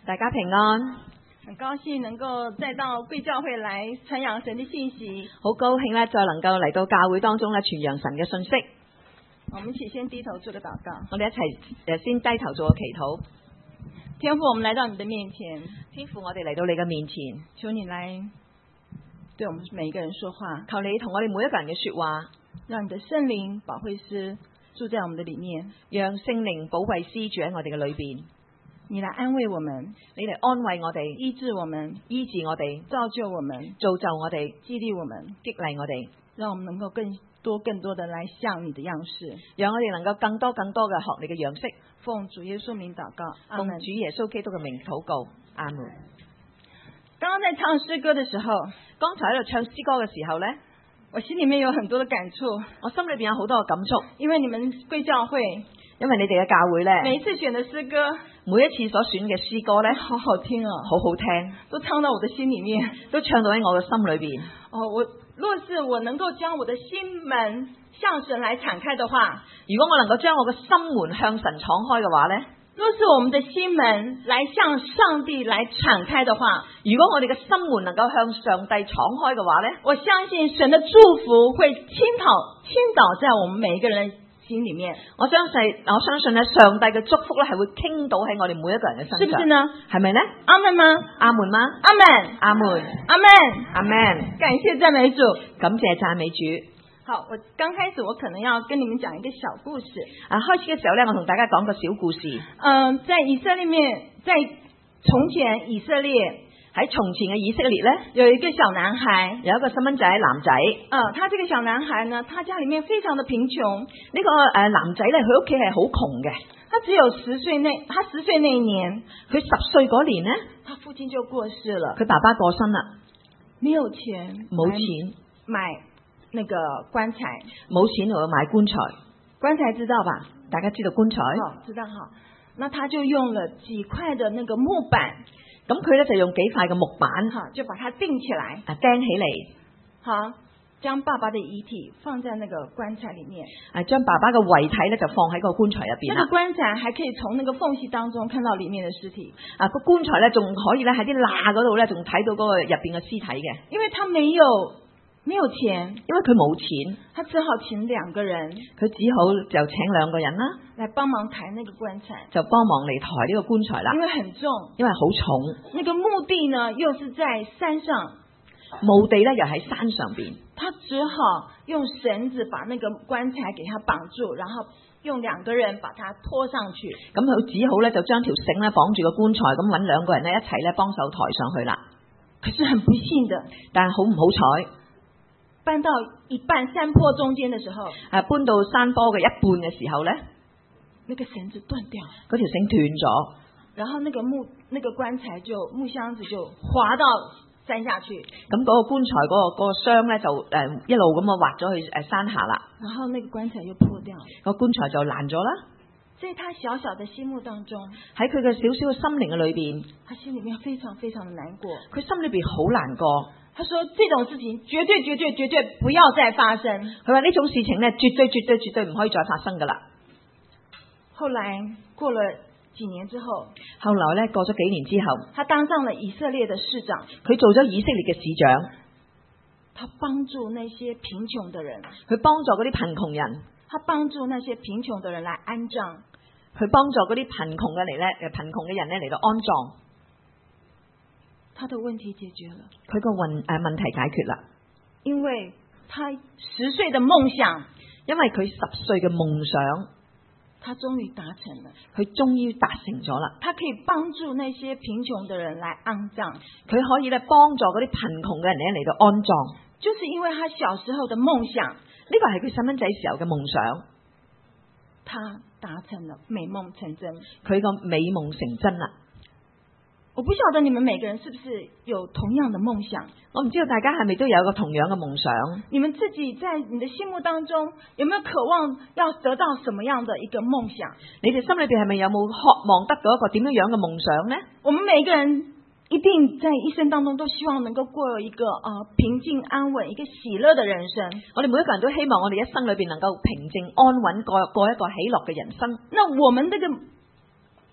大家平安， 很高興能夠再到貴教會來傳揚神的信息。 好高興咧，再能夠嚟到教會當中咧傳揚神嘅信息。 我們一起先低頭做個禱告。 我哋一齊先低頭做個祈禱。 天父，我們來到你的面前。 天父，我哋嚟到你嘅面前， 求你來對我們每一個人說話。 求你同我哋每一個人嘅說話， 讓你的聖靈保惠師住在我們的裡面， 讓聖靈保惠師住喺我哋嘅裏邊。 你來安慰我們， 你嚟安慰我哋， 醫治我們， 醫治我哋， 造就我們， 造就我哋， 激勵我們， 激勵我哋， 讓我們能夠更多的來像你的樣式， 讓我哋能夠更多嘅學你嘅樣式。 奉主耶穌名禱告，阿奉們。 主耶穌基督嘅名禱告，阿門。 剛剛在唱詩歌的時候， 剛才喺度唱詩歌嘅時候呢， 我心裡面有很多的感觸， 我心裏邊有好多嘅感觸， 因為你們貴教會因為你哋嘅教會呢， 每一次選的詩歌每一次所選嘅詩歌呢， 好好聽哦， 好好聽， 都唱到我的心裡面， 都唱到喺我嘅心裏邊。 若是我能夠將我的心門向神來敞開的話， 如果我能夠將我嘅心門向神敞開嘅話呢， 若是我們的心門來向上帝來敞開的話， 如果我哋嘅心門能夠向上帝敞開嘅話呢， 我相信神的祝福會傾倒在我們每一個人的心裡面。 我相信咧，上帝嘅祝福咧係會傾倒喺我哋每一個人嘅身上， 是不是呢？ 係咪呢？ 阿門嗎？ 阿門嗎？ 阿門， 阿門， 阿門， 阿門。 感謝讚美主， 感謝讚美主。 好，我剛開始我可能要跟你們講一個小故事。 開始嘅時候咧，我同大家講個小故事。 在以色列面，在從前以色列， 喺從前嘅以色列咧， 有一個小男孩， 有一個細蚊仔男仔。 他這個小男孩呢，他家裡面非常的貧窮。 呢個男仔咧，佢屋企係好窮嘅。 他只有10歲他10歲那一年， 佢10歲嗰年呢， 他父親就過世了， 佢爸爸過身啦， 沒有錢， 冇錢買那個棺材， 冇錢去買棺材。 棺材知道吧？ 大家知道棺材？ 知道哈。那他就用了幾塊的那個木板， 咁佢咧就用幾塊嘅木板， 就把它釘起來， 釘起嚟， 好，將爸爸的遺體放在那個棺材裡面， 將爸爸嘅遺體咧就放喺個棺材入邊啦。 那個棺材還可以從那個縫隙當中看到裡面的屍體。 個棺材咧仲可以咧喺啲罅嗰度咧仲睇到嗰個入邊嘅屍體嘅。 因為他沒有錢， 因為佢冇錢， 他只好請2個人， 佢只好就請2個人啦， 來幫忙抬那個棺材， 就幫忙嚟抬呢個棺材啦。 因為很重， 因為好重。 那個墓地呢又是在山上， 墓地咧又喺山上邊， 他只好用繩子把那個棺材給他綁住，然後用2個人把它拖上去。 咁佢只好咧就將條繩咧綁住個棺材，咁揾2個人咧一齊咧幫手抬上去啦。 可是很不幸的， 但係好唔好彩， 搬到一半山坡中間的時候， 搬到山坡嘅一半嘅時候咧， 那個繩子斷掉， 嗰條繩斷咗， 然後那個棺材木箱子就滑到山下去。 咁嗰個棺材嗰個箱咧就一路咁滑咗去山下啦。 然後那個棺材又破掉， 個棺材就爛咗啦。 在他小小的心目當中， 喺佢嘅小小嘅心靈嘅裏邊， 他心裏面非常非常的難過。 佢心裏邊好難過。 他說這種事情絕對不要再發生。 佢話呢種事情呢，絕對唔可以再發生噶啦。 後來過了幾年之後， 後來呢過咗幾年之後， 他當上了以色列的市長。 佢做咗以色列嘅市長， 他幫助那些貧窮的人， 佢幫助嗰啲貧窮人， 他幫助那些貧窮的人來安葬， 佢幫助嗰啲貧窮嘅人咧嚟到安葬。 他的問題解決了， 佢個問題解決啦， 因為他10歲的夢想， 因為佢10歲嘅夢想， 他終於達成了， 佢終於達成咗啦。 他可以幫助那些貧窮的人來安葬， 佢可以咧幫助嗰啲貧窮嘅人咧嚟到安葬， 就是因為他小時候的夢想， 呢個係佢細蚊仔時候嘅夢想， 他達成了，美夢成真， 佢個美夢成真啦。 我不曉得你們每個人是不是有同樣的夢想， 我唔知道大家係咪都有一個同樣嘅夢想。 你們自己在你的心目當中有沒有渴望要得到什麼樣的一個夢想？ 你哋心裏邊係咪有冇渴望得到一個點樣樣嘅夢想呢？ 我們每個人一定在一生當中都希望能夠過一個平靜安穩、一個喜樂的人生。 我哋每一個人都希望我哋一生裏邊能夠平靜安穩過一個喜樂嘅人生。 那我們這個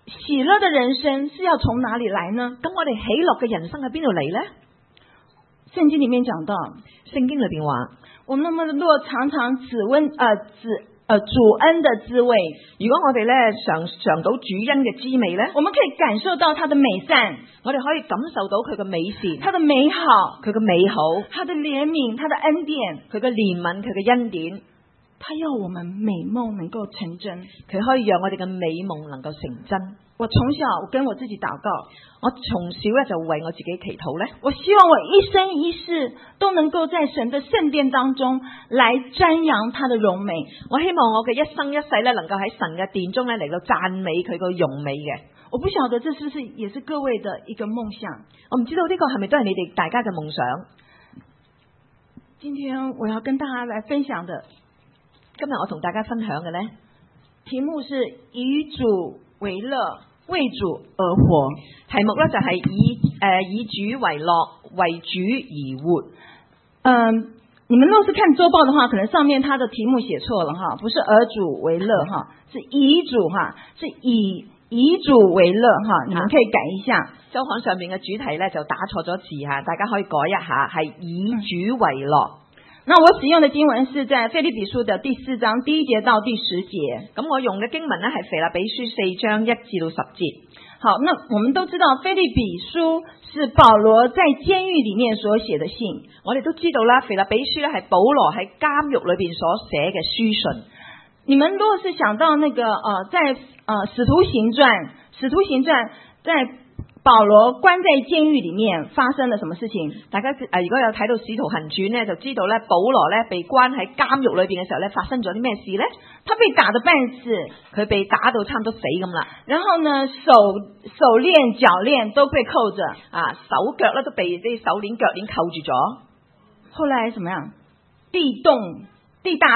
喜樂的人生是要從哪裡來呢？ 咁我哋喜樂嘅人生喺邊度嚟呢？ 聖經裡面講到， 聖經裏邊話， 我們若常常主恩的滋味， 如果我哋咧嘗到主恩嘅滋味咧， 我們可以感受到他的美善， 我哋可以感受到佢嘅美善， 他的美好， 佢嘅美好， 他的憐憫，他的恩典， 佢嘅憐憫，佢嘅恩典， 他要我們美夢能夠成真， 佢可以讓我哋嘅美夢能夠成真。 我從小我跟我自己禱告， 我從小咧就為我自己祈禱咧。 我希望我一生一世都能夠在神的聖殿當中來瞻仰他的榮美。 我希望我嘅一生一世咧，能夠喺神嘅殿中咧嚟到讚美佢個榮美嘅。 我不曉得這是不是也是各位的一個夢想？ 我唔知道呢個係咪都係你哋大家嘅夢想。 今天我要跟大家來分享的， 今日我同大家分享嘅咧， 題目是以主為樂，為主而活。 題目咧就係以主為樂，為主而活。 你們若是看週報的話，可能上面它的題目寫錯了哈，不是兒主為樂哈，是以主哈，是以主為樂哈，你們可以改一下。 周刊上面嘅主題咧就打錯咗字吓，大家可以改一下，係以主為樂。 那我使用的經文是在腓立比書的第4章1節到第10節。 咁我用嘅經文呢係腓立比書4章1至到10節。 好，那我們都知道腓立比書是保羅在監獄裡面所寫的信。 我哋都知道啦，腓立比書咧係保羅喺監獄裏邊所寫嘅書信。 你們如果是想到那個在使徒行傳在保羅關在監獄裡面發生了什麼事情？ 大家如果有睇到《使徒行傳》呢，就知道咧保羅咧被關喺監獄裏邊嘅時候咧，發生咗啲咩事咧？ 他被打得半死， 佢被打到差唔多死咁啦。 然後呢，手鏈、腳鏈都被扣着， 手腳咧都被啲手鏈、腳鏈扣住咗。 後來怎麼樣？地大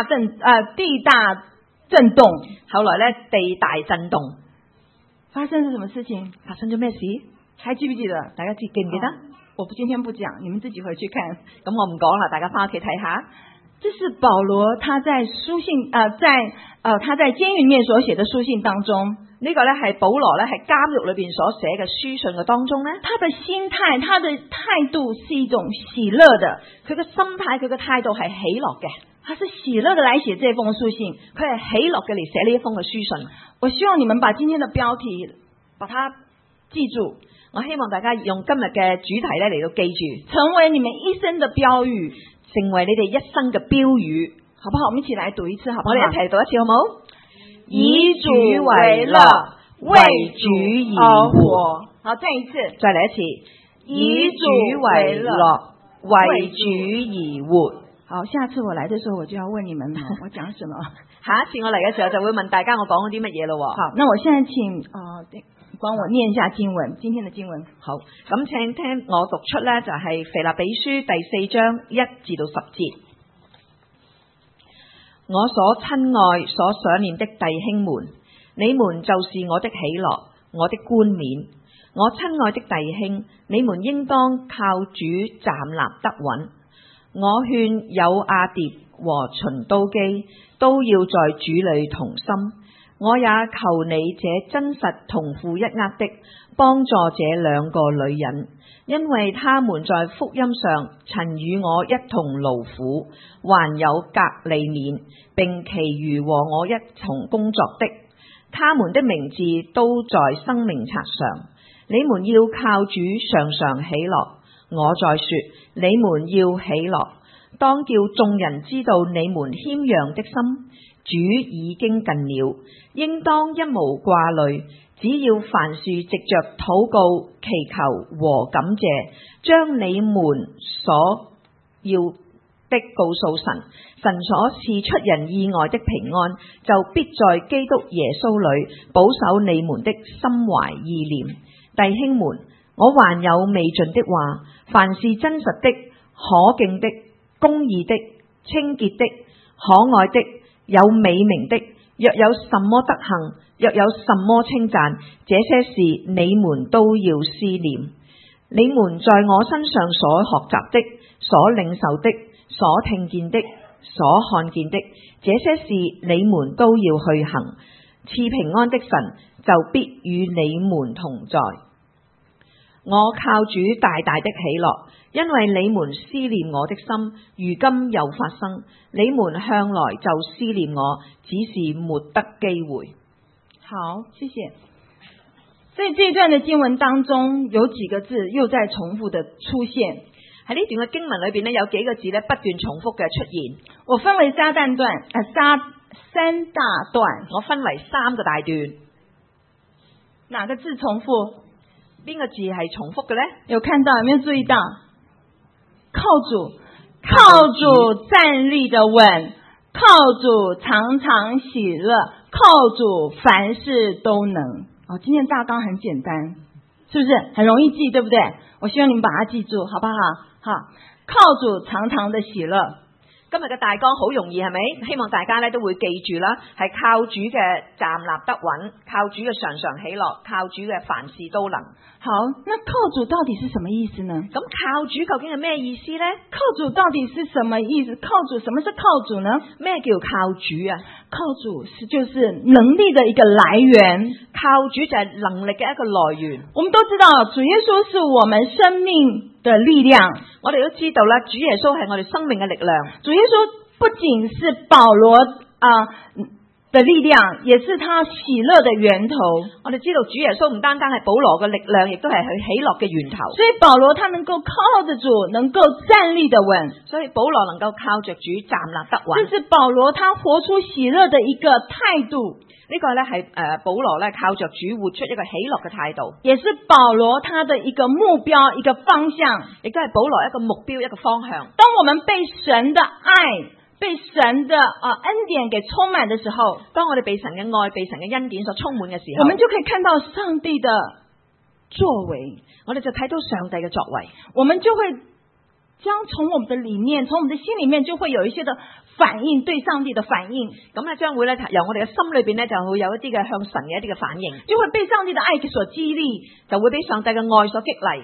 震動。後來咧地大震動，發生咗什麼事情？ 發生咗咩事？ 還記不記得？ 大家記唔記得？ 我今天不講，你們自己回去看。 咁我唔講啦，大家翻屋企睇下。 這是保羅他在書信他在監獄裡面所寫的書信當中， 呢個咧係保羅咧喺監獄裏邊所寫嘅書信嘅當中咧， 他的心態、他的態度是一種喜樂的， 佢嘅心態、佢嘅態度係喜樂嘅， 他是喜樂的來寫這封書信， 佢係喜樂嘅嚟寫呢一封嘅書信。 我希望你們把今天的標題把它記住， 我希望大家用今日嘅主題咧嚟到記住， 成為你們一生的標語， 成為你哋一生嘅標語， 好不好？我們一起來讀一次，好不好？ 我哋一齊讀一次好冇？ 以主為樂，為主而活。好，再一次， 再嚟一次。以主為樂，為主而活。 好，下次我來的時候我就要問你們我講什麼。 下一次我嚟嘅時候就會問大家我講咗啲乜嘢咯。 好，那我現在請幫我念一下經文，今天的經文。 好，咁請聽我讀出呢，就係腓立比書第4章1至到10節。我所親愛所想念的弟兄們，你們就是我的喜樂，我的冠冕。我親愛的弟兄，你們應當靠主站立得穩。我勸友阿蝶和循都基都要在主裏同心。我也求你這真實同負一軛的，幫助這兩個女人，因為他們在福音上曾與我一同勞苦，還有革利免，並其餘和我一同工作的，他們的名字都在生命冊上。你們要靠主常常喜樂。我再說，你們要喜樂，當叫眾人知道你們謙讓的心。主已經近了，應當一無掛慮，只要凡事藉着禱告、祈求和感謝，將你們所要的告訴神。神所賜出人意外的平安，就必在基督耶穌裏保守你們的心懷意念。弟兄們，我還有未盡的話，凡是真實的、可敬的、公義的、清潔的、可愛的、有美名的，若有什麼德行，若有什麼稱讚，這些事你們都要思念。你們在我身上所學習的、所領受的、所聽見的、所看見的，這些事你們都要去行。賜平安的神就必與你們同在。我靠主大大的喜樂，因為你們思念我的心，如今又發生。你們向來就思念我，只是沒得機會。 好，謝謝。在這一段的經文當中，有幾個字又在重複的出現。 喺呢段嘅經文裏邊呢，有幾個字呢不斷重複嘅出現。 我分為三大段， 我分為3個大段。 哪個字重複？ 邊個字係重複嘅呢？ 有看到，有沒有注意到？靠主站立的穩，靠主常常喜樂，靠主凡事都能。哦，今天大綱很簡單，是不是很容易記，對不對？我希望你們把它記住，好不好？好，靠主常常的喜樂。 今日嘅大綱好容易係咪？希望大家咧都會記住啦，係靠主嘅站立得穩，靠主嘅常常喜樂，靠主嘅凡事都能。 好，那靠主到底是什麼意思呢？ 咁靠主究竟係咩意思呢？ 靠主到底是什麼意思？靠主，什麼是靠主呢？ 咩叫靠主啊？ 靠主就是能力的一個來源， 靠主就係能力嘅一個來源。 我們都知道，主耶穌是我們生命的力量。 我哋都知道啦，主耶穌係我哋生命嘅力量。 主耶穌不僅是保羅的力量，也是他喜樂的源頭。 我哋知道主耶穌唔單單係保羅嘅力量，亦都係佢喜樂嘅源頭。 所以保羅他能夠靠着主，能夠站立得穩。 所以保羅能夠靠着主站立得穩。 這是保羅他活出喜樂的一個態度。 呢個咧係保羅咧靠着主活出一個喜樂嘅態度， 也是保羅他的一個目標、一個方向， 亦都係保羅一個目標、一個方向。 當我們被神的愛、被神的恩典給充滿的時候， 當我哋被神嘅愛、被神嘅恩典所充滿嘅時候， 我們就可以看到上帝的作為， 我哋就睇到上帝嘅作為， 我們就會將從我們的裡面，從我們的心裡面就會有一些的反應，對上帝的反應。 咁咧將會咧由我哋嘅心裏邊咧就會有一啲嘅向神嘅一啲嘅反應， 就會被上帝的愛所激勵， 就會被上帝嘅愛所激勵。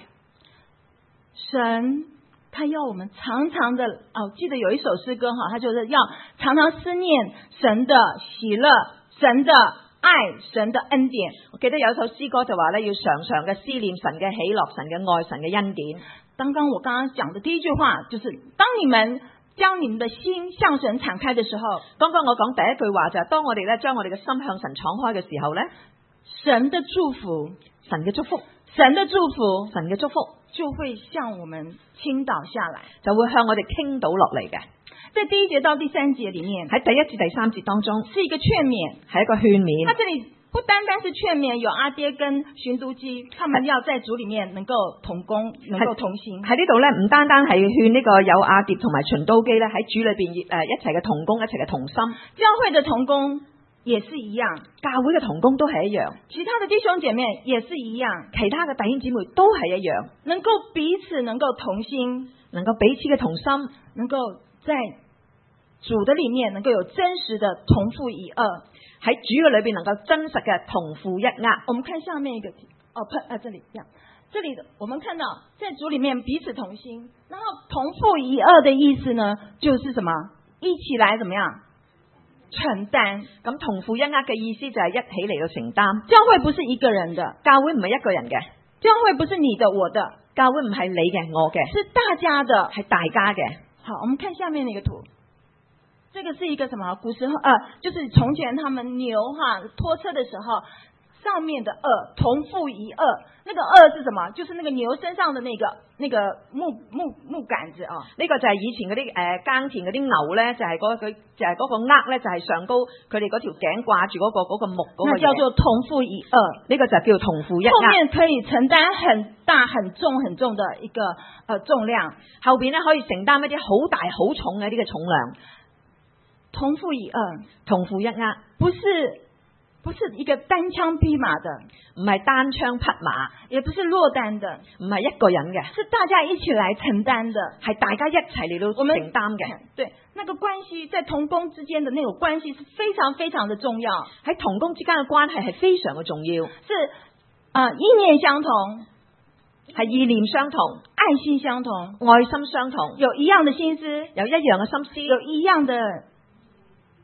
神他要我們常常的記得有一首詩歌哈，他就是要常常思念神的喜樂、神的愛、神的恩典。 我記得有一首詩歌就話咧，要常常嘅思念神嘅喜樂、神嘅愛、神嘅恩典。 我剛剛講的第一句話就是，當你們將你們的心向神敞開的時候， 剛剛我講第一句話就係，當我哋咧將我哋嘅心向神敞開嘅時候咧， 神的祝福、 神嘅祝福、 神的祝福、 神嘅祝福就會向我們傾倒下來， 就會向我哋傾倒落嚟嘅。 在第1節到第3節裡面， 喺第1至第3節當中， 是一個勸勉， 係一個勸勉。 它這裡不單單是勸勉，有阿爹跟尋都基，他們要在主裡面能夠同工，能夠同行。喺呢度咧，唔單單係勸呢個有阿爹同埋尋都基咧喺主裏邊一齊嘅同工，一齊嘅同心。 教會的同工也是一樣， 教會嘅同工都係一樣， 其他的弟兄姐妹也是一樣， 其他嘅弟兄姊妹都係一樣， 能夠彼此能夠同心， 能夠彼此嘅同心， 能夠在主的裡面能夠有真實的同負一軛， 喺主嘅裏邊能夠真實嘅同負一軛。 我們看下面一個這裡這裡我們看到在主裡面彼此同心，然後同負一軛的意思呢，就是什麼？一起來怎麼樣？承擔。 咁同負一軛嘅意思就係一起嚟到承擔。 教會不是一個人的， 教會唔係一個人嘅， 教會不是你的我的， 教會唔係你嘅我嘅， 是大家的， 係大家嘅。 好，我們看下面那個圖，這個是一個什麼？古時候就是從前他們牛拖車的時候，上面的軛同負一軛，那個軛是什麼？就是那個牛身上的那個木杆子啊。呢個就係以前嗰啲耕田嗰啲牛咧，就係嗰個軛咧，就係上高佢哋嗰條頸掛住嗰個木嗰個嘢。 那叫做同負一軛， 呢個就叫同負一軛。 後面可以承擔很大很重的一個重量， 後邊咧可以承擔一啲好大好重嘅一啲嘅重量。 同負一軛， 同負一軛， 不是一個單槍匹馬的， 唔係單槍匹馬， 也不是落單的， 唔係一個人嘅， 是大家一起來承擔的， 係大家一齊嚟到承擔嘅。 對，那個關係在同工之間的那種關係是非常非常的重要， 喺同工之間嘅關係係非常嘅重要， 是意念相同， 係意念相同， 愛心相同， 愛心相同， 有一樣的心思， 有一樣嘅心思， 有一樣的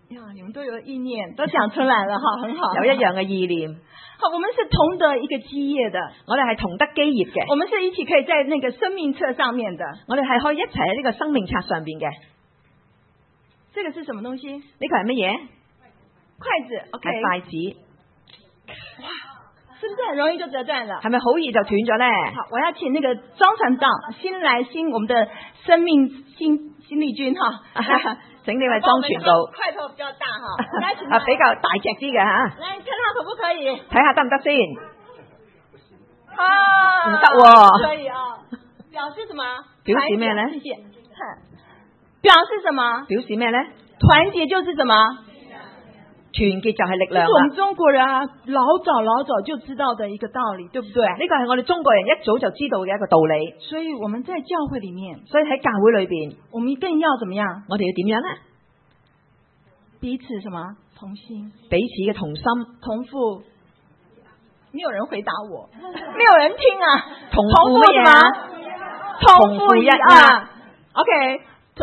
呀，你们都有意念，都讲出來了哈，很好。 有一樣嘅意念。 好，我們是同得一個基業的， 我哋係同得基業嘅。 我們是一起可以在那個生命冊上面的。 我哋係可以一齊喺呢個生命冊上邊嘅。 這個是什麼東西？ 呢個係乜嘢？ 筷子 ，OK， 係筷子。 哇，是不是很容易就折斷了？ 係咪好易就斷咗呢？ 好，我要請那個莊傳道新來新我們的生命新力軍哈， 請呢位莊傳道， 塊頭比較大哈， 比較大隻啲嘅嚇。 來看下可不可以？ 睇下得唔得先？ 啊， 唔得喎。 可以啊，表示什麼？ 表示咩呢？ 謝謝。表示什麼？ 表示咩呢？ 團結就是什麼？ 團結就係力量啦。 這是我們中國人啊，老早就知道的一個道理，對不對？ 呢個係我哋中國人一早就知道嘅一個道理。 所以我們在教會裏面， 所以喺教會裏邊， 我們更要怎麼樣？ 我哋要點樣呢？ 彼此什麼？同心， 彼此嘅同心， 同父。沒有人回答我，沒有人聽啊。 同父乜嘢啊？ 同父一啊。OK，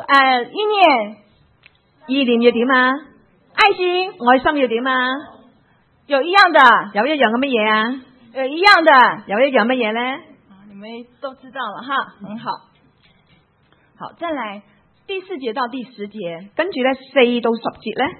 意念要點啊？ 愛心要點啊？ 有一樣的， 有一樣嘅乜嘢啊？ 有一樣的， 有一樣乜嘢呢？ 你們都知道了哈，很好。好，再來第4節到第10節， 跟住呢4到10節呢，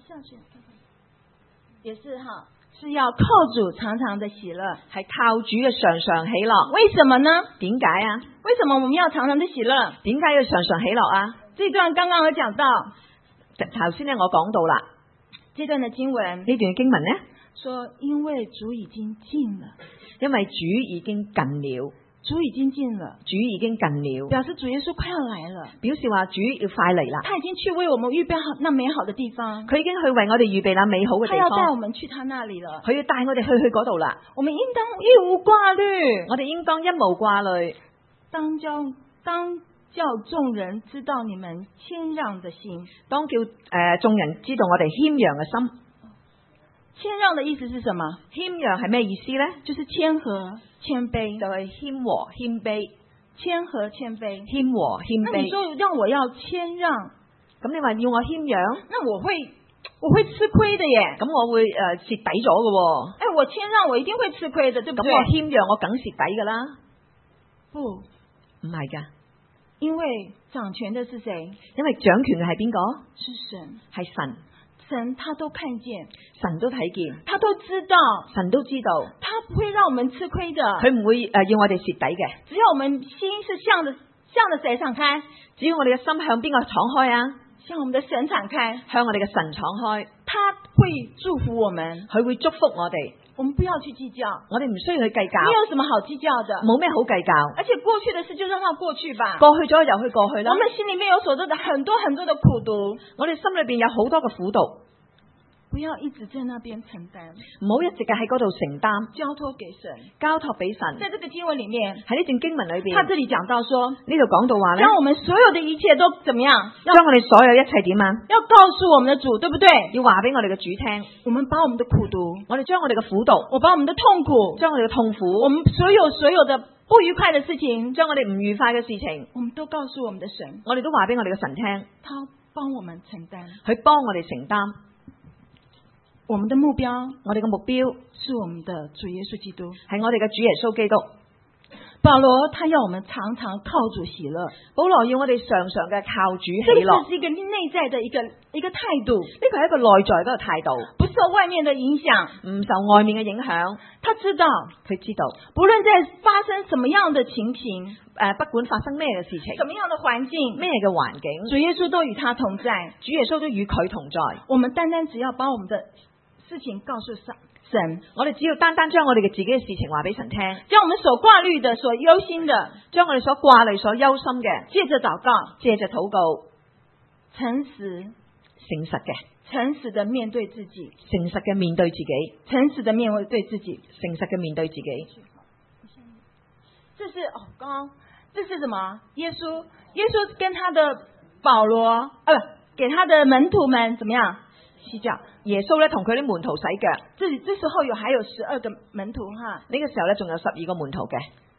也是哈，是要靠主常常的喜樂， 係靠主嘅常常喜樂。 為什麼呢？ 點解啊？ 為什麼我們要常常的喜樂？ 點解要常常喜樂啊？ 這段剛剛有講到， 頭先呢我講到啦， 這段的經文， 呢段經文呢， 說因為主已經近了， 因為主已經近了。 主已經近了， 主已經近了， 表示主耶穌快要來了， 表示話主要快嚟啦。 他已經去為我們預備好那美好的地方， 佢已經去為我哋預備那美好嘅地方。 他要帶我們去他那裡了， 佢要帶我哋去嗰度啦。 我們應當一無掛慮， 我哋應當一無掛慮， 當叫眾人知道你們謙讓的心， 當叫眾人知道我哋謙讓嘅心。 謙讓的意思是什麼？ 謙讓係咩意思呢？ 就是謙和謙卑， 就係謙和謙卑， 謙和謙卑， 謙和謙卑。 那你說讓我要謙讓， 咁你話要我謙讓， 那我會吃虧的耶。 咁我會蝕底咗嘅。 哎，我謙讓我一定會吃虧的，對不對？ 咁我謙讓我梗蝕底噶啦。 不， 唔係噶， 因為掌權的是誰？ 因為掌權嘅係邊個？ 是神， 係神。 神他都看見， 神都睇見， 他都知道， 神都知道， 他不會讓我們吃虧的， 佢唔會要我哋蝕底嘅。 只要我們心是向着誰敞開？ 只要我哋嘅心向邊個敞開啊？ 向我們的神敞開， 向我哋嘅神敞開， 他會祝福我們， 佢會祝福我哋。 我們不要去計較， 我哋唔需要去計較， 沒有什麼好計較的， 冇咩好計較。 而且過去的事就讓它過去吧， 過去咗就去過去啦。 我們心裏面有所做的很多很多的苦毒， 我哋心裏邊有好多嘅苦毒， 不要一直在那邊承擔， 唔好一直嘅喺嗰度承擔， 交託給神， 交託俾神。 在這個經文裏面， 喺呢段經文裏邊， 他這裏講到說， 呢度講到話咧， 將我們所有的一切都怎麼樣？ 將我哋所有一切點啊？ 要告訴我們的主，對不對？ 要話俾我哋嘅主聽， 我們把我們的苦毒， 我哋將我哋嘅苦毒， 我把我們的痛苦， 將我哋嘅痛苦， 我們所有的不愉快的事情， 將我哋唔愉快嘅事情， 我們都告訴我們的神， 我哋都話俾我哋嘅神聽， 他幫我們承擔， 佢幫我哋承擔。 我們的目標， 我哋嘅目標是我們的主耶穌基督， 係我哋嘅主耶穌基督。 保羅他要我們常常靠主喜樂， 保羅要我哋常常嘅靠主喜樂， 這是一個內在的一個態度， 呢個係一個內在嘅態度， 不受外面的影響， 唔受外面嘅影響。 他知道， 佢知道， 不論在發生什麼樣的情形， 不管發生咩嘅事情， 什麼樣的環境， 咩嘅環境， 主耶穌都與他同在， 主耶穌都與佢同在。 我們單單只要把我們的事情告訴神， 我哋只要單單將我哋嘅自己嘅事情話俾神聽， 將我們所掛慮的、所憂心的， 將我哋所掛慮、所憂心嘅， 借着禱告， 借着禱告， 誠實的面對自己， 誠實嘅面對自己， 誠實的面對自己， 誠實嘅面對自己。 這是剛剛這是什麼？耶穌跟他的保羅，給他的門徒們怎麼樣？洗腳。 耶穌咧同佢啲門徒洗腳。 這時候還有12個門徒哈， 呢個時候咧仲有12個門徒嘅。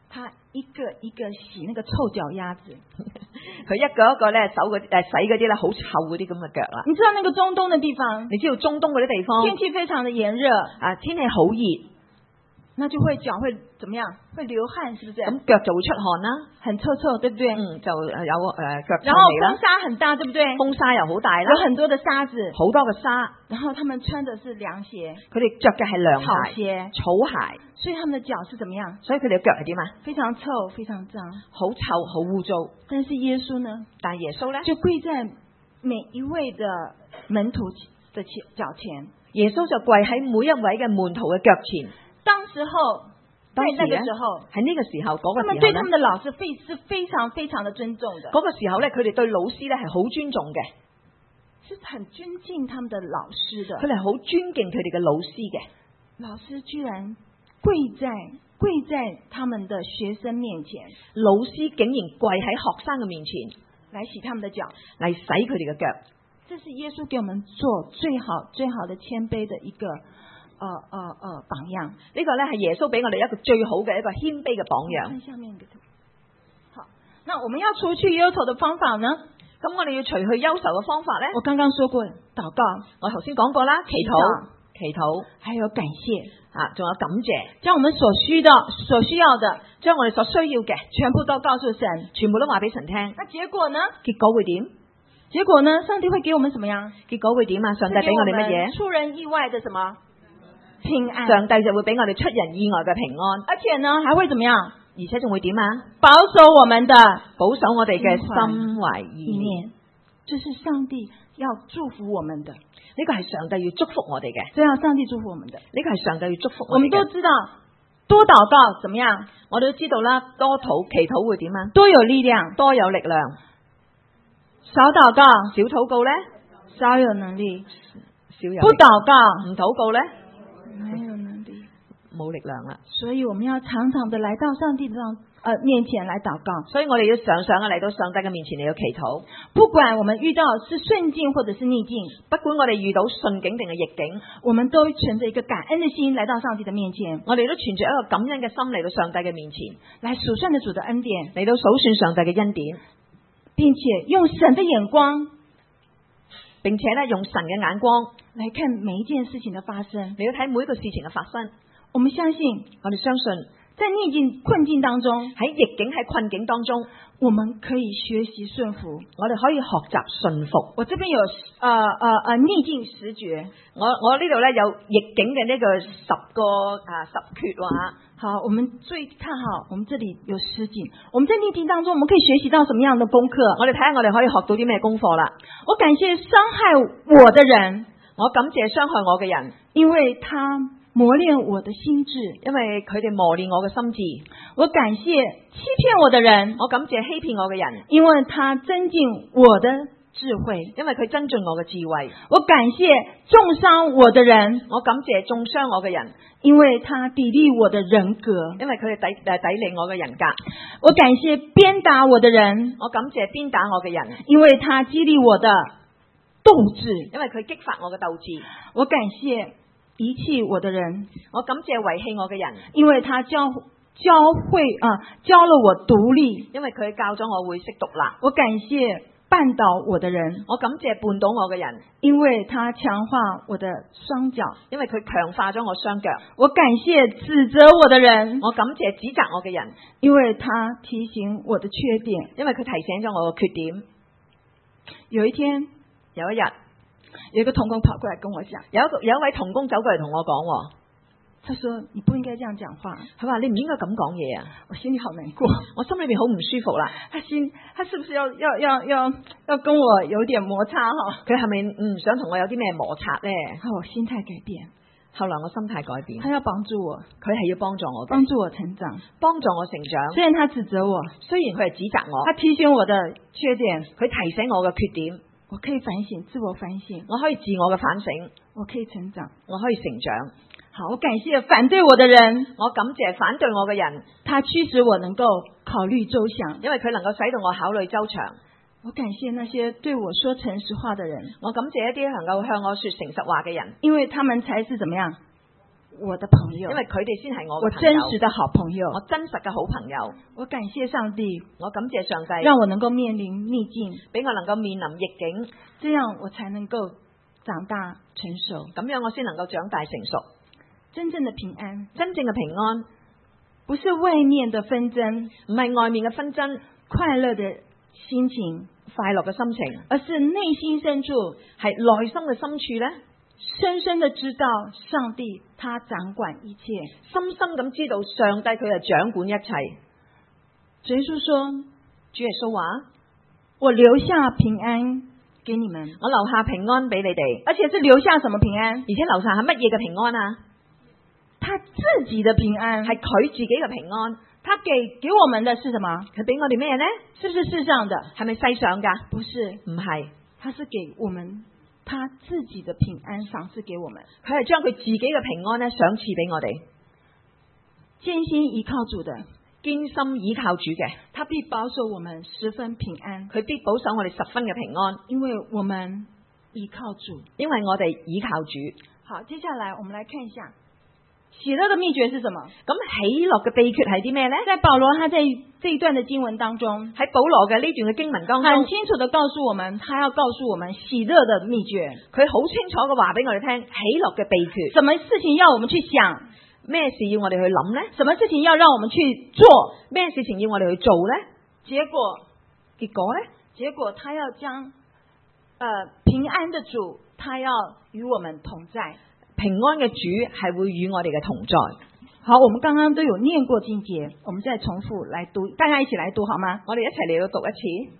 他一個一個洗那個臭腳丫子。 佢一個一個咧洗嗰啲咧好臭嗰啲咁嘅腳啦。 你知道那個中東的地方， 你知道中東嗰啲地方天氣非常的炎熱啊，天氣好熱， 那就會腳會怎麼樣？會流汗，是不是？ 咁腳就會出汗啦， 很臭臭，對不對？ 就有腳臭然後味啦。 風沙很大，對不對？ 風沙又好大啦， 有很多的沙子， 好多嘅沙。 然後他們穿的是涼鞋， 佢哋着嘅係涼草鞋、 鞋， 草鞋， 所以他們的腳是怎麼樣？ 所以佢哋嘅腳係點啊？ 非常臭，非常髒， 好臭，好污糟。 但是耶穌呢？ 但係耶穌咧， 就跪在每一位的門徒的腳前， 耶穌就跪喺每一位嘅門徒嘅腳前。 當時候，在那個時候， 喺呢個時候嗰個時候他們對他們的老師是非常非常的尊重的。 嗰個時候咧，佢哋對老師咧係好尊重嘅， 是很尊敬他們的老師的。 佢哋係好尊敬佢哋嘅老師嘅。 老師居然跪在他們的學生面前， 老師竟然跪喺學生嘅面前來洗他們的腳， 嚟洗佢哋嘅腳。 這是耶穌給我們做最好的謙卑的一個榜樣。 呢個咧係耶穌俾我哋一個最好嘅一個謙卑嘅榜樣。 看下面一個圖。好，那我們要除去憂愁的方法呢？ 咁我哋要除去憂愁嘅方法咧？ 我剛剛說過，禱告， 我頭先講過啦，祈禱， 還有感謝啊，仲有感謝， 將我們所需要的， 將我哋所需要嘅全部都告訴神， 全部都話俾神聽。 那結果呢？ 結果會點？ 結果呢？上帝會給我們什麼樣？ 結果會點啊？上帝俾我哋乜嘢？ 出人意外的什麼？平安。 上帝就會俾我哋出人意外嘅平安， 而且呢，還會怎麼樣？ 而且仲會點啊？ 保守我們的， 保守我哋嘅心懷意念， 這是上帝要祝福我們的。 呢個係上帝要祝福我哋嘅， 這樣上帝祝福我們的。 呢個係上帝要祝福我們我哋嘅。 都知道，多禱告怎麼樣？ 我哋都知道啦，多祈禱會點啊？ 多有力量， 多有力量。 少禱告， 少禱告咧， 少有能力； 少有力不禱告， 唔禱告咧， 沒有能力， 冇力量啦。 所以我們要常常的來到上帝面前來禱告。 所以我哋要常常嚟到上帝嘅面前嚟到祈禱。 不管我們遇到是順境或者是逆境， 不管我哋遇到順境定係逆境， 我們都存着一個感恩的心來到上帝的面前。 我哋都存着一個感恩嘅心嚟到上帝嘅面前， 來數算着主的恩典， 嚟到數算上帝嘅恩典， 並且用神的眼光， 並且咧用神嘅眼光來看每一件事情的發生。 你要睇每一個事情嘅發生。 我們相信， 我哋相信在逆境困境當中， 喺逆境喺困境當中， 我們可以學習順服。 我哋可以學習順服。 我這邊有逆境10訣， 我呢度咧有逆境嘅呢個10訣話。 好，我們看好，我們這裡有10境。我們在逆境當中，我們可以學習到什麼樣的功課？ 我哋睇下我哋可以學到啲咩功課啦。 我感謝傷害我的人， 我感謝傷害我嘅人， 因為他磨練我的心智， 因為佢哋磨練我嘅心智。 我感謝欺騙我的人， 我感謝欺騙我嘅人， 因為他增進我的智慧， 因為佢增進我嘅智慧。 我感謝重傷我的人， 我感謝中傷我嘅人， 因為他砥礪我的人格， 因為佢哋砥礪我嘅人格。 我感謝鞭打我的人， 我感謝鞭打我嘅人， 因為他激勵我的鬥志， 因為佢激發我嘅鬥志。 我感謝遺棄我的人， 我感謝遺棄我嘅人， 因為他教了我獨立， 因為佢教咗我會識獨立。 我感謝絆倒我的人， 我感謝絆倒我嘅人， 因為他強化我的雙腳， 因為佢強化咗我雙腳。 我感謝指責我的人， 我感謝指責我嘅人， 因為他提醒我的缺點， 因為佢提醒咗我嘅缺點。 有一天， 有一日， 有一個同工跑過來跟我講， 有一位同工走過嚟同我講， 他說你不應該這樣講話， 佢話你唔應該咁講嘢啊！ 我心裏好難過， 我心裏面好唔舒服啦。 他是不是要跟我有點摩擦哈？ 佢係咪唔想同我有啲咩摩擦呢？ 我心態改變， 後來我心態改變， 他要幫助我， 佢係要幫助我嘅， 幫助我成長， 幫助我成長。 雖然他指責我， 雖然佢係指責我， 他提醒我的缺點， 佢提醒我嘅缺點， 我可以反省，自我反省， 我可以自我嘅反省， 我可以成長， 我可以成長。 好，我感謝反對我的人， 我感謝反對我嘅人， 他驅使我能夠考慮周詳， 因為佢能夠使到我考慮周詳。 我感謝那些對我說誠實話的人， 我感謝一啲能夠向我說誠實話嘅人， 因為他們才是怎麼樣？ 我的朋友， 因為佢哋先係我我嘅朋友， 真實的好朋友。 我真實嘅好朋友。 我感謝上帝， 我感謝上帝， 讓我能夠面臨逆境， 俾我能夠面臨逆境， 這樣我才能夠長大成熟。 咁樣我先能夠長大成熟。 真正的平安， 真正嘅平安， 不是外面的紛爭， 唔係外面嘅紛爭， 快樂的心情， 快樂嘅心情， 而是內心深處係內心嘅深處呢， 深深的知道上帝他掌管一切， 深深咁知道上帝佢係掌管一切。 主耶穌說， 主耶穌話： 我留下平安給你們， 我留下平安俾你哋， 而且是留下什麼平安？ 而且留下係乜嘢嘅平安啊？ 他自己的平安， 係佢自己嘅平安。 他給我們的是什麼？ 佢俾我哋咩呢？ 是不是世上的？ 係咪世上噶？ 不是， 唔係， 他是給我們他自己的平安賞賜給我們。 佢係將佢自己嘅平安咧賞賜俾我哋。 堅心依靠主的， 堅心倚靠主嘅， 他必保守我們十分平安。 佢必保守我哋十分嘅平安， 因為我們依靠主， 因為我哋倚靠主。 好，接下來我們來看一下喜樂的秘訣是什麼？ 咁喜樂嘅秘訣係啲咩呢？ 在保羅他在這一段的經文當中， 喺保羅嘅呢段嘅經文當中， 很清楚的告訴我們，他要告訴我們喜樂的秘訣。 佢好清楚嘅話俾我哋聽，喜樂嘅秘訣。 什麼事情要我們去想？ 咩事要我哋去諗呢？ 什麼事情要讓我們去做？ 咩事情要我哋去做呢？ 結果呢？結果他要將平安的主，他要與我們同在。 平安嘅主係會與我哋嘅同在。 好，我們剛剛都有念過經節，我們再重複來讀，大家一起來讀好嗎？ 我哋一齊嚟到讀一次。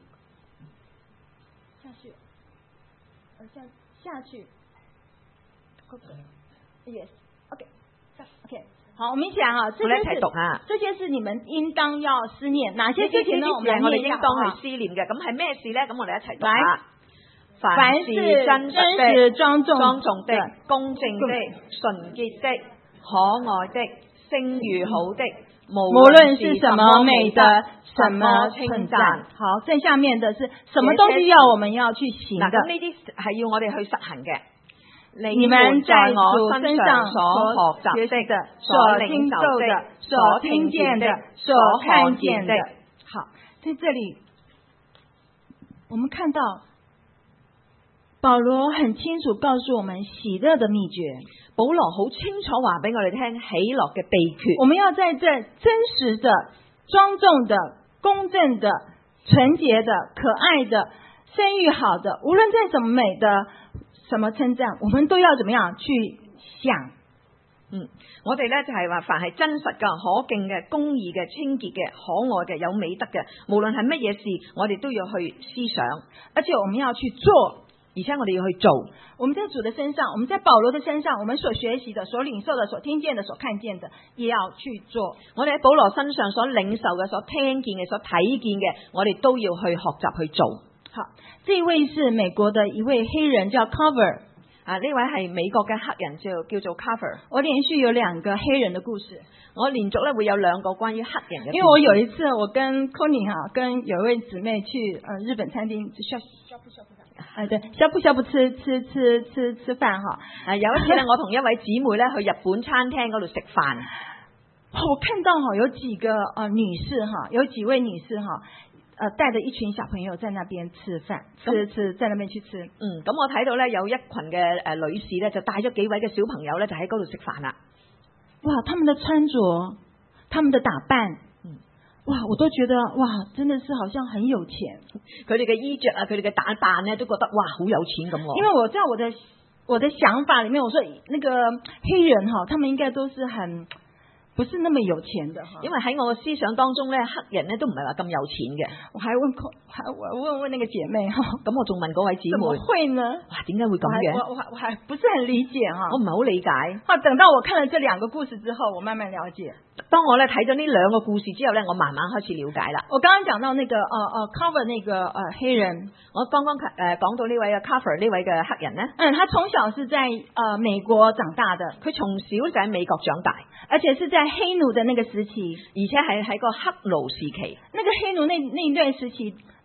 下去。Yes. OK. 好，我們一起來哈， 我哋一齊讀啊。 這些是你們應當要思念，哪些事情呢？我們應當去思念嘅，咁係咩事呢？咁我哋一齊讀來。 凡是真實的、 莊重的、公正的、純潔的、可愛的、聲譽好的，無論是什麼美德、什麼稱讚。 好，最下面的是什麼東西要我們要去行的？ 咁呢啲係要我哋去實行嘅。 你們在我身上所學習的、所領受的、所聽見的、所看見的。 好，在這裡我們看到保羅很清楚告訴我們喜樂的秘訣。 保羅好清楚話俾我哋聽喜樂嘅秘訣。 我們要在這真實的、莊重的、公正的、純潔的、可愛的、聲譽好的，無論在什麼美的、什麼稱讚，我們都要怎麼樣去想？ 我哋呢就係話，凡係真實嘅、可敬嘅、公義嘅、清潔嘅、可愛嘅、有美德嘅，無論係乜嘢事，我哋都要去思想， 而且我們要去做。 而且我哋要去做。 我們在主的身上，我們在保羅的身上，我們所學習的、所領受的、所聽見的、所看見的，也要去做。 我哋喺保羅身上所領受嘅、所聽見嘅、所睇見嘅，我哋都要去學習去做。 好，這一位是美國的一位黑人，叫 Cover。 呢位係美國嘅黑人，叫做 Cover。 我連續有兩個黑人的故事。 我連續咧會有兩個關於黑人嘅故事。 因為我有一次我跟 Connie 跟有一位姊妹去日本餐廳對，呷哺吃飯哈。 有一次呢，我同一位姊妹咧去日本餐廳嗰度食飯。 我看到有幾個女士有幾位女士帶着一群小朋友在那邊吃飯，在那邊去吃。 咁我睇到咧有一群嘅女士咧就帶咗幾位嘅小朋友咧就喺嗰度食飯啦。 哇，他們的穿着，他們的打扮，哇，我都覺得哇，真的是好像很有錢。 佢哋嘅衣着啊，佢哋嘅打扮咧，都覺得哇好有錢咁。 因為我在我的想法裏面，我說那個黑人他們應該都是不是那麼有錢的哈。 因為喺我嘅思想當中咧，黑人咧都唔係話咁有錢嘅。我問那個姐妹咁我仲問嗰位姊妹，怎麼會呢？ 哇，點解會咁樣？ 我還不是很理解哈。 我唔係好理解。 等到我看了這兩個故事之後，我慢慢了解。 當我咧睇咗呢兩個故事之後咧，我慢慢開始了解啦。 我剛剛講到那個Cover 那個黑人， 我剛剛講到呢位嘅 Cover 呢位嘅黑人呢， 他從小是在美國長大的， 佢從小就喺美國長大， 而且是在黑奴的那個時期， 而且係喺個黑奴時期。 那個黑奴那一段時期，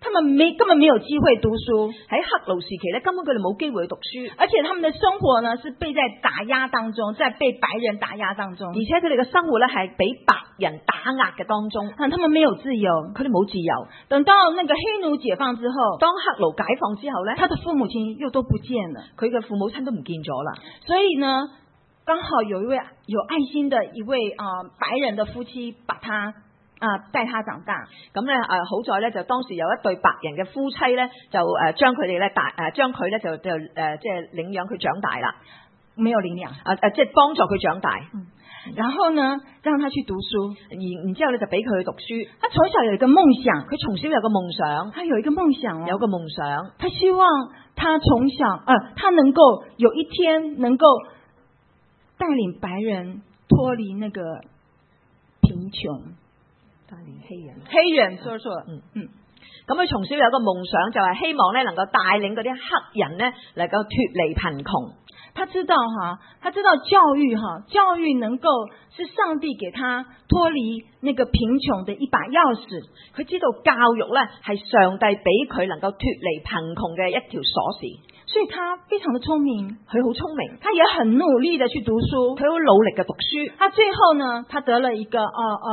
他們根本沒有機會讀書， 喺黑奴時期咧，根本佢哋冇機會去讀書， 而且他們的生活呢是被在打壓當中，在被白人打壓當中， 而且佢哋嘅生活咧係俾白人打壓嘅當中， 他們沒有自由， 佢哋冇自由。 等到那個黑奴解放之後， 當黑奴解放之後咧， 他的父母親又都不見了， 佢嘅父母親都唔見咗啦。 所以呢，剛好有一位有愛心的一位白人的夫妻把他帶他長大。 咁咧好在咧就當時有一對白人嘅夫妻咧就將佢哋咧將佢咧就即係領養佢長大啦， 沒有領養即係幫助佢長大。 然後呢，讓他去讀書， 然之後咧就俾佢去讀書。 他從小有一個夢想， 佢從小有個夢想， 他有一個夢想有個夢想， 他希望他從小他能夠有一天能夠帶領白人脫離那個貧窮， 帶領黑人說咁佢從小有個夢想，就係希望咧能夠帶領嗰啲黑人咧能夠脫離貧窮。 他知道教育能夠是上帝給他脫離那個貧窮的一把鑰匙。 佢知道教育咧係上帝俾佢能夠脫離貧窮嘅一條鎖匙， 所以他非常的聰明， 佢好聰明， 他也很努力的去讀書， 佢好努力嘅讀書。 他最後呢，他得了一個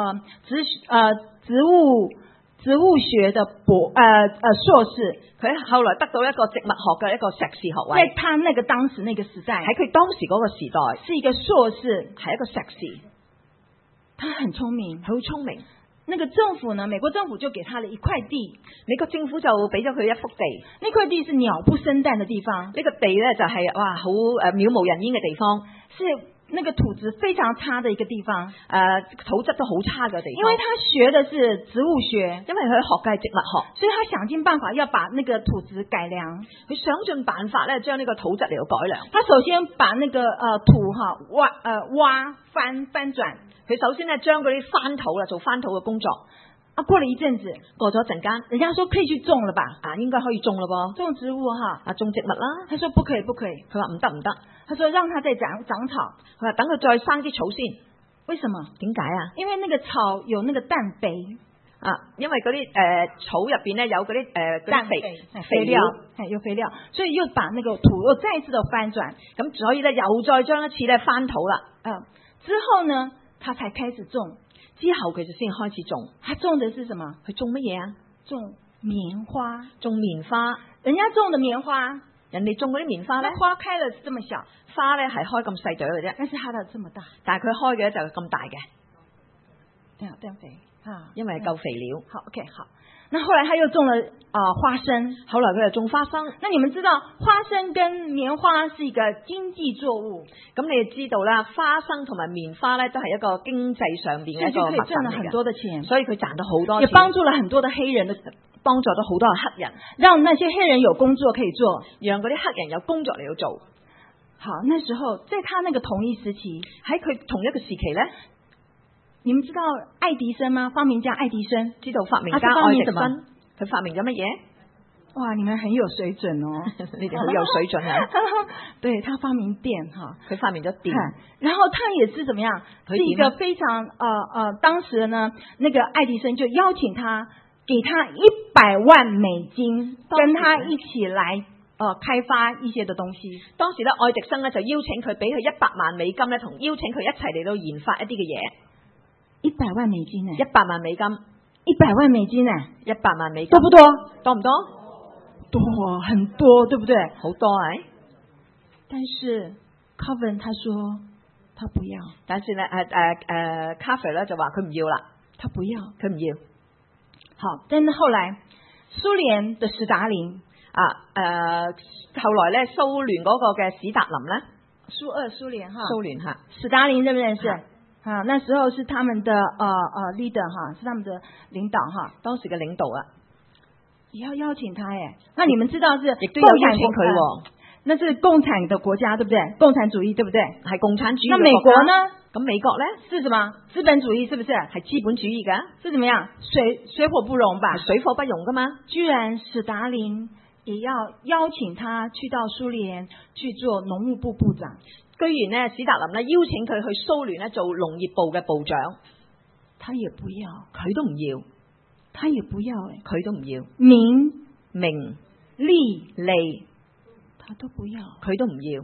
植物學的碩士， 佢後來得到一個植物學嘅一個碩士學位。 在他那個當時那個時代， 喺佢當時嗰個時代， 是一個碩士， 係一個碩士。 他很聰明， 好聰明。 那個政府呢，美國政府就給他了一塊地， 美國政府就俾咗佢一幅地， 那塊地是鳥不生蛋的地方。 呢個地咧就係哇好渺無人煙嘅地方， 是那個土質非常差的一個地方， 土質都好差嘅地方。 因為他學的是植物學， 因為佢學嘅係植物學， 所以他想盡辦法要把那個土質改良。 佢想盡辦法咧將呢個土質嚟到改良。 他首先把那個土挖翻轉， 佢首先咧將嗰啲翻土啦，做翻土嘅工作。 過了一陣子， 過咗一陣間， 人家說可以去種了吧？ 應該可以種咯噃， 種植物種植物啦。 他說不可以， 佢話唔得。 他說讓它再長草， 佢話等佢再生啲草先。 為什麼？ 點解啊？ 因為那個草有那個氮肥因為嗰啲草入邊咧有嗰啲氮肥料，有肥料，所以又把那個土又再一次的翻轉， 咁所以咧又再將一次咧翻土啦。 之後呢，他才開始種。 之後佢就先開始種。 他種的是什麼？ 佢種乜嘢啊？ 種棉花。 種棉花。 人家種的棉花， 人哋種嗰啲棉花咧， 花開了是這麼小， 花咧係開咁細朵嘅啫， 但是它的這麼大， 但係佢開嘅就咁大嘅。 氮肥因為夠肥料。 好 ，OK， 好。那後來他又種了花生， 後來佢又種花生。 那你們知道花生跟棉花是一個經濟作物， 咁你就知道啦，花生同埋棉花咧都係一個經濟上邊嘅一個物品嚟嘅， 賺了很多的錢， 所以佢賺到好多錢， 也幫助了很多的黑人的， 幫助到好多嘅黑人， 讓那些黑人有工作可以做， 讓嗰啲黑人有工作嚟到做。 好，那時候在他那個同一時期， 喺佢同一個時期咧。 你們知道愛迪生嗎？發明家愛迪生， 知道發明家愛迪生，佢發明咗乜嘢？ 哇，你們很有水準哦， 你哋好有水準啊！ 對，他發明電佢發明咗電， 然後他也是怎麼樣？是一個非常當時呢，那個愛迪生就邀請他，給他100萬美金，跟他一起來開發一些的東西。 當時咧，愛迪生咧就邀請佢，俾佢100萬美金咧，同邀請佢一齊嚟到研發一啲嘅嘢。 100萬美金呢 ？100萬美金 ，100萬美金呢 ？100萬美金多不多？ 多唔多？ 多，很多，對不對？ 好多哎。 但是 Calvin 他說他不要， 但是咧Calvin 咧就話佢唔要啦， 他不要， 佢唔要。 好，但是後來蘇聯的史達林後來咧蘇聯嗰個嘅史達林咧， 蘇聯蘇聯嚇， 史達林認不認識？那時候是他們的leader是他們的領導當時嘅領導啊，也要邀請他耶。那你們知道是亦都有邀請佢喎， 那是共產的國家對不對？共產主義對不對？ 係共產主義。 那美國呢？ 咁美國咧是什麼？資本主義是不是？ 係資本主義噶？ 是怎麼樣？水火不容吧？ 水火不容噶嘛？ 居然史達林也要邀請他去到蘇聯去做農務部部長。 居然呢，史達林呢邀請佢去蘇聯呢做農業部嘅部長， 他也不要， 佢都唔要。 他也不要佢都唔要， 名名利利他都不要。 佢都唔要，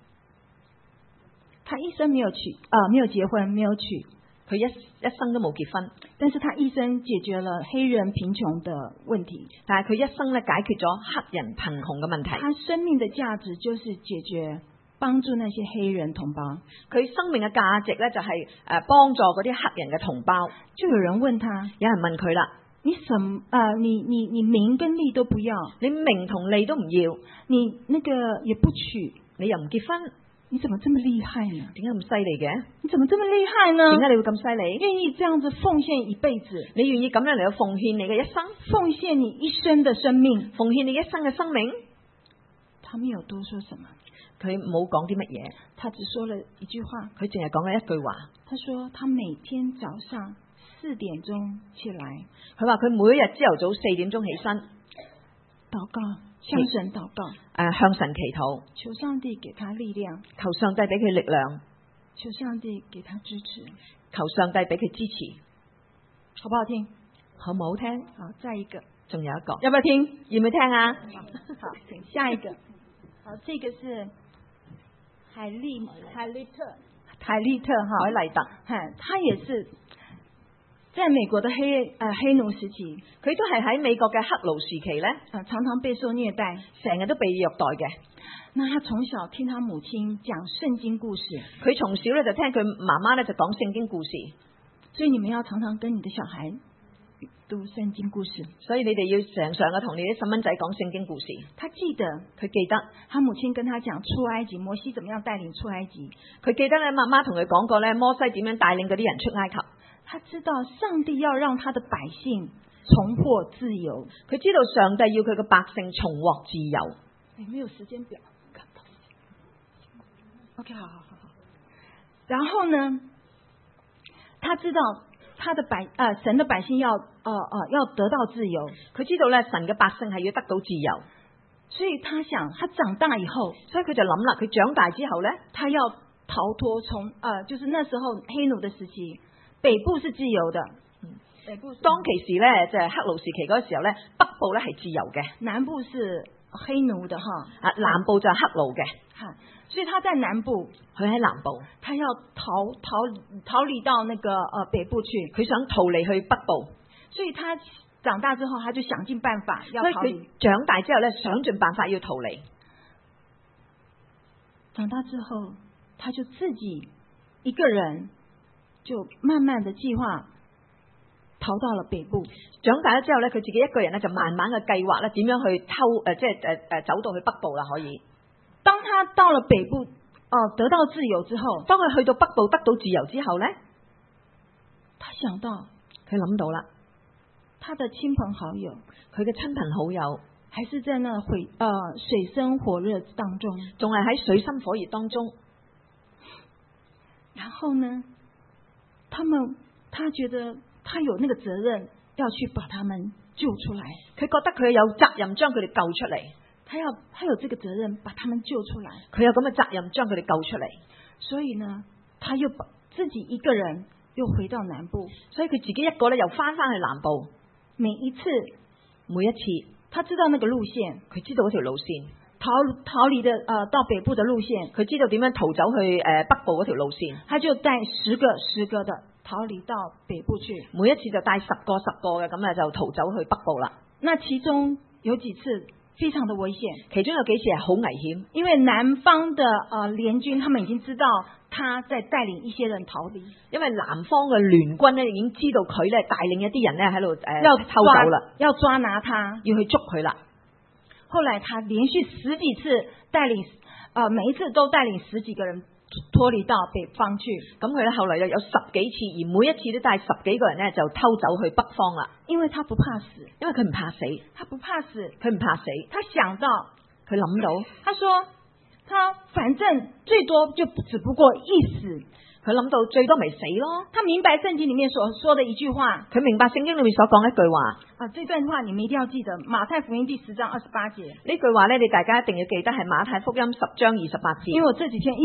他一生没有结婚，没有娶， 佢一生都冇結婚， 但是他一生解決了黑人貧窮的問題。 但係佢一生咧解決咗黑人貧窮嘅問題。 他生命的價值就是解決幫助那些黑人同胞。 佢生命嘅價值咧就係幫助嗰啲黑人嘅同胞。 就有人問他， 有人問佢啦， 你名跟利都不要， 你名同利都唔要， 你那個也不娶， 你又唔結婚， 你怎麼這麼厲害呢？ 點解咁犀利嘅？ 你怎麼這麼厲害呢？ 點解你會咁犀利？ 願意這樣子奉獻一輩子， 你願意咁樣嚟到奉獻你嘅一生， 奉獻你一生的生命， 奉獻你一生嘅生命？ 他沒有多說什麼， 佢冇講啲乜嘢， 他只說了一句話， 佢淨係講咗一句話。 他說他每天早上4點鐘起來， 佢話佢每一日朝頭早4點鐘起身禱告，向神禱告， 向神祈禱， 求上帝給他力量， 求上帝俾佢力量， 求上帝給他支持， 求上帝俾佢支持， 好不好聽？ 好唔好聽？ 好，再一個， 仲有一個， 要不要聽？ 要唔要聽啊？ 好，請下一個。好，這個是海利特哈， 海麗特， 他也是在美國的黑奴時期， 佢都係喺美國嘅黑奴時期咧， 常常備受虐待， 成日都被虐待嘅。 那他從小聽他母親講聖經故事， 佢從小咧就聽佢媽媽咧就講聖經故事， 所以你們要常常跟你的小孩讀聖經故事。 所以你哋要常常嘅同你啲細蚊仔講聖經故事。 他記得， 佢記得他母親跟他講出埃及，摩西怎麼樣帶領出埃及。 佢記得咧，媽媽同佢講過咧，摩西點樣帶領嗰啲人出埃及。 他知道上帝要讓他的百姓重獲自由， 佢知道上帝要佢嘅百姓重獲自由。 沒有時間表。OK， 好。然後呢，他知道他的神的百姓要得到自由， 佢知道咧神嘅百姓係要得到自由， 所以他想，他長大以後， 所以佢就諗啦，佢長大之後咧， 他要逃脫從就是那時候黑奴的時期，北部是自由的，北部當其時咧就係黑奴時期嗰個時候咧，北部咧係自由嘅， 南部是黑奴的哈， 南部就係黑奴嘅。 所以他在南部， 佢喺南部， 他要逃離到那個北部去， 佢想逃離去北部， 所以他長大之後，他就想盡辦法要逃離。 所以佢長大之後咧，想盡辦法要逃離。 長大之後，他就自己一個人就慢慢的計劃逃到了北部。 長大咗之後咧，佢自己一個人咧就慢慢嘅計劃咧，點樣去走到去北部啦，可以。 當他到了北部，得到自由之後， 當佢去到北部得到自由之後呢， 他想到， 佢諗到啦， 他的親朋好友， 佢嘅親朋好友， 還是在那水深火熱當中， 仲係喺水深火熱當中。 然後呢，他覺得他有那個責任要去把他們救出來， 佢覺得佢有責任將佢哋救出嚟。 他有這個責任把他們救出來， 佢有咁嘅責任將佢哋救出嚟， 所以呢，他又把自己一個人又回到南部， 所以佢自己一個咧又翻去南部。 每一次， 他知道那個路線， 佢知道嗰條路線， 逃離的到北部的路線， 佢知道點樣逃走去北部嗰條路線， 他就帶十個的逃離到北部去， 每一次就帶10個嘅，咁就逃走去北部啦。 那其中有幾次非常的危險， 其中有幾次係好危險， 因為南方的聯軍，他們已經知道他在帶領一些人逃離， 因為南方嘅聯軍咧已經知道佢咧帶領一啲人咧喺度要偷走啦， 要抓拿他， 要去捉佢啦。 後來他連續10幾次帶領，每一次都帶領10幾個人脫離到北方去， 咁佢咧後來又有10幾次，而每一次都帶10幾個人咧就偷走去北方啦。 因為他不怕死， 因為佢唔怕死，佢唔怕死。 他想到， 佢諗到， 他說他反正最多就只不過一死。 佢諗到最多咪死咯。 他明白聖經裏面所說的一句話， 佢明白聖經裏面所講一句話。 這段話你們一定要記得，馬太福音第10章28節。 呢句話咧，你大家一定要記得係馬太福音10章28節。 因為我這幾天一直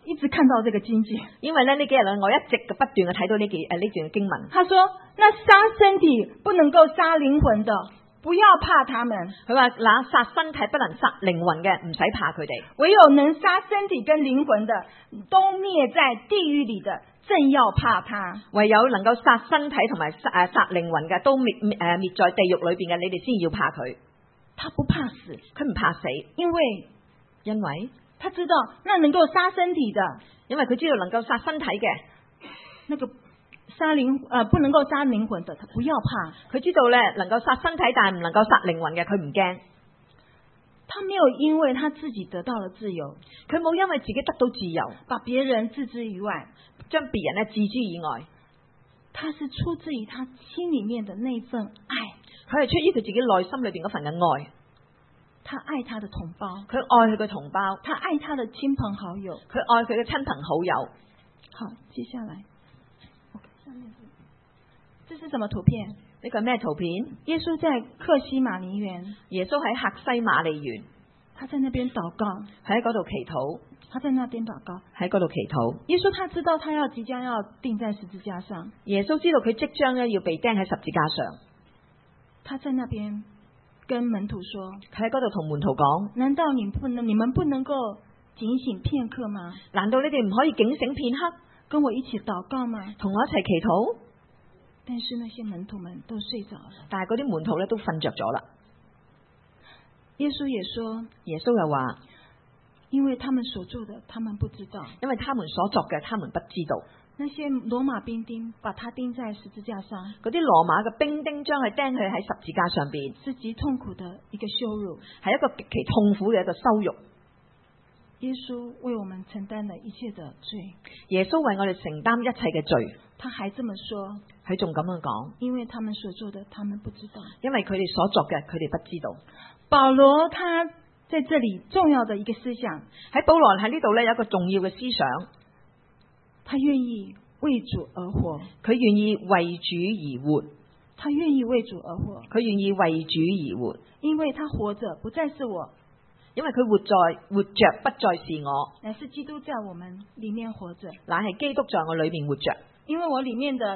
一直看到這個經句， 因為呢幾日我一直不斷嘅睇到呢段經文。 他說：那殺身體不能夠殺靈魂的，不要怕他們。 佢話那殺身體不能殺靈魂嘅，唔使怕佢哋。 唯有能殺身體跟靈魂的，都滅在地獄裏的，正要怕他。 唯有能夠殺身體同埋殺靈魂嘅，都滅在地獄裏邊嘅，你哋先要怕佢。 他不怕死， 佢唔怕死，因為他知道那能夠殺身體的， 因為佢知道能夠殺身體嘅， 那個不能夠殺靈魂的，他不要怕。 佢知道咧能夠殺身體，但係唔能夠殺靈魂嘅，佢唔驚。 他沒有因為他自己得到了自由， 佢冇因為自己得到自由， 把別人置之於外， 將別人咧置之以外。 他是出自於他心裏面的那份愛， 佢係出於佢自己內心裏邊嗰份嘅愛。 他愛他的同胞， 佢愛佢嘅同胞， 他愛他的親朋好友， 佢愛佢嘅親朋好友。 好，接下來，下面這是什麼圖片？ 呢個係咩圖片？ 耶穌在客西馬尼園， 耶穌喺客西馬尼園， 他在那邊禱告， 喺嗰度祈禱， 他在那邊禱告， 喺嗰度祈禱。 耶穌他知道他即將要釘在十字架上， 耶穌知道佢即將咧要被釘喺十字架上， 他在那邊跟門徒說， 佢喺嗰度同門徒講： 難道你們不能夠警醒片刻嗎？ 難道你哋唔可以警醒片刻， 跟我一起禱告嗎？ 同我一齊祈禱？ 但是那些門徒們都睡着了， 但係嗰啲門徒咧都瞓着咗啦。 耶穌也說， 耶穌又話： 因為他們所做的，他們不知道； 因為他們所作嘅，他們不知道。 那些羅馬兵丁把他釘在十字架上， 嗰啲羅馬嘅兵丁將佢釘佢喺十字架上邊， 是極痛苦的一個羞辱， 係一個極其痛苦嘅一個羞辱。 耶穌為我們承擔了一切的罪， 耶穌為我哋承擔一切嘅罪。 他還這麼說， 佢仲咁樣講， 因為他們所做的，他們不知道； 因為佢哋所作嘅，佢哋不知道。 保羅他在這裏重要的一個思想， 喺保羅喺呢度咧有一個重要嘅思想， 他願意為主而活， 佢願意為主而活， 他願意為主而活， 佢願意為主而活， 因為他活着不再是我， 因為佢活着不再是我， 乃是基督在我們裏面活着， 乃係基督在我裏面活着。 因為我裏面的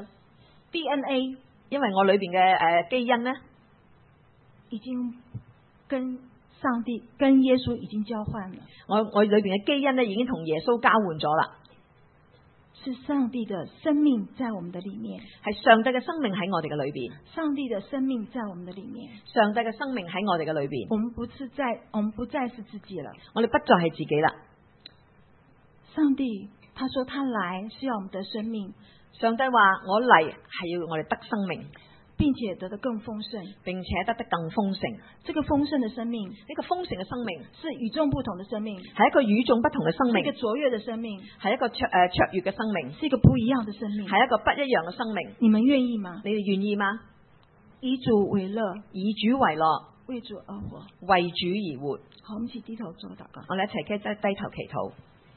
DNA， 因為我裏邊嘅基因呢， 已經跟上帝跟耶穌已經交換了。 我裏邊嘅基因呢已經同耶穌交換咗啦。 是上帝的生命在我們的裏面， 係上帝嘅生命喺我哋嘅裏邊。 上帝的生命在我們的裏面， 上帝嘅生命喺我哋嘅裏邊。 我們不再是自己了， 我哋不再係自己啦。 上帝他說他來是要我們得生命， 上帝話我嚟係要我哋得生命， 並且得得更豐盛， 並且得得更豐盛。 這個豐盛的生命， 呢個豐盛嘅生命是與眾不同的生命， 係一個與眾不同嘅生命， 是一個卓越的生命， 係一個卓越嘅生命， 是一個不一樣的生命， 係一個不一樣嘅生命。 你們願意嗎？ 你哋願意嗎？ 以主為樂， 以主為樂， 為主而活， 為主而活。 好，我們一起低頭做禱告。 我哋一齊低頭祈禱。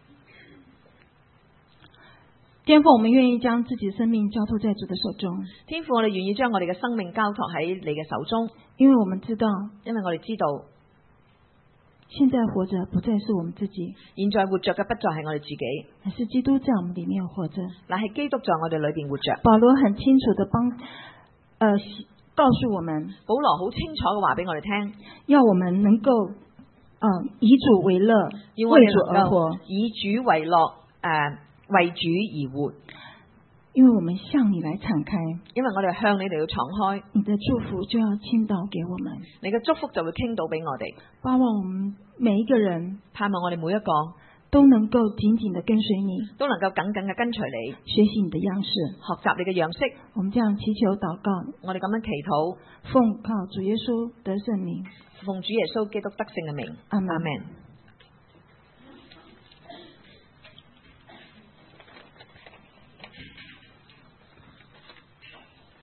天父，我們願意將自己的生命交託在主的手中。 天父，我哋願意將我哋嘅生命交託喺你嘅手中， 因為我們知道， 因為我哋知道， 現在活着不再是我們自己， 現在活着嘅不再係我哋自己， 乃是基督在我們裏面活着， 乃係基督在我哋裏邊活着。 保羅很清楚的告訴我們， 保羅好清楚嘅話俾我哋聽， 要我們能夠以主為樂，為主而活， 以主為樂，為主而活。 因為我們向你來敞開， 因為我哋向你哋要敞開， 你的祝福就要傾倒給我們， 你嘅祝福就會傾倒俾我哋。 盼望我們每一個人， 盼望我哋每一個都能夠緊緊的跟隨你， 都能夠緊緊嘅跟隨你， 學習你的樣式， 學習你嘅樣式。 我們這樣祈求禱告， 我哋咁樣祈禱， 奉靠主耶穌得勝名， 奉主耶穌基督得勝嘅名， 阿們。 阿們。